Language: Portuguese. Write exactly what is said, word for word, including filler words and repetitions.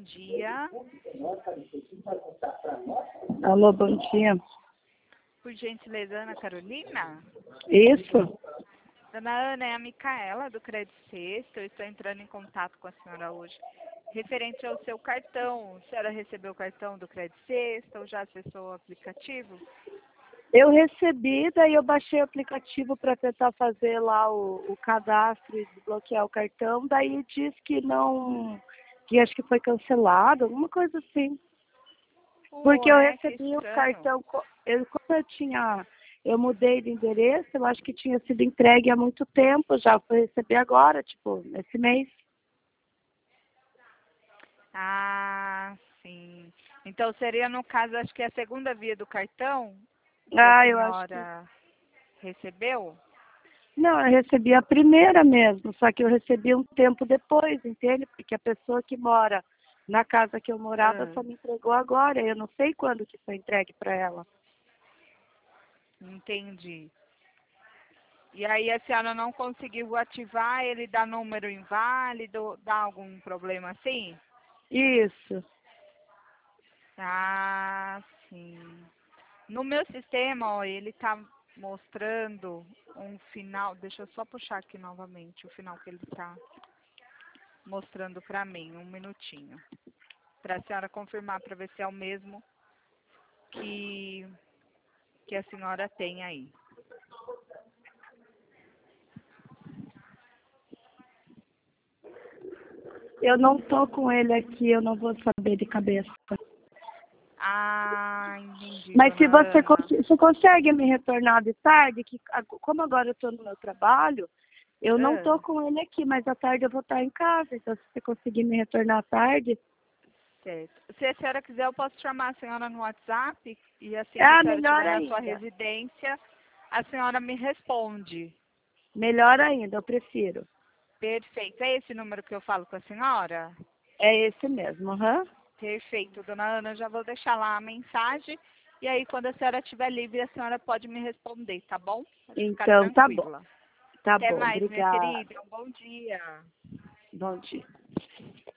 dia. Alô, bom dia. Por gentileza, Ana Carolina? Isso? Dona Ana, é a Micaela do Crédito Sexta. Eu estou entrando em contato com a senhora hoje. Referente ao seu cartão, a senhora recebeu o cartão do Crédito Sexta ou já acessou o aplicativo? Eu recebi, daí eu baixei o aplicativo para tentar fazer lá o, o cadastro e desbloquear o cartão, daí diz que não, que acho que foi cancelado, alguma coisa assim. Porque eu Ué, que recebi o estranho. cartão, co- eu, como eu tinha, eu mudei de endereço, eu acho que tinha sido entregue há muito tempo, já foi receber agora, tipo, esse mês. Ah, sim. Então seria no caso, acho que é a segunda via do cartão que a Ah, eu acho que... senhora recebeu? Não, eu recebi a primeira mesmo, só que eu recebi um tempo depois, entende? Porque a pessoa que mora na casa que eu morava Ah, só me entregou agora, eu não sei quando que foi entregue para ela. entendi. E aí a senhora não conseguiu ativar, ele dá número inválido, dá algum problema assim? Isso. Ah, sim. No meu sistema, ó, ele tá mostrando um final, deixa eu só puxar aqui novamente o final que ele tá mostrando pra mim, um minutinho. Pra senhora confirmar pra ver se é o mesmo que, que a senhora tem aí. Eu não tô com ele aqui, eu não vou saber de cabeça. Ah, entendi, Mas se dona você, Ana. cons- você consegue me retornar de tarde, que ag- como agora eu estou no meu trabalho, eu não Ah, tô com ele aqui, mas à tarde eu vou estar em casa, então se você conseguir me retornar à tarde, certo. Se a senhora quiser, eu posso chamar a senhora no WhatsApp e assim que a é senhora melhor estiver na sua ainda. residência, a senhora me responde. Melhor ainda, eu prefiro. Perfeito. É esse número que eu falo com a senhora? É esse mesmo, aham. Perfeito, dona Ana. Eu já vou deixar lá a mensagem. E aí, quando a senhora estiver livre, a senhora pode me responder, tá bom? Pode ficar Então tá bom. tranquila. Tá Até bom, mais, minha obrigada. querida. Um bom dia. Bom dia.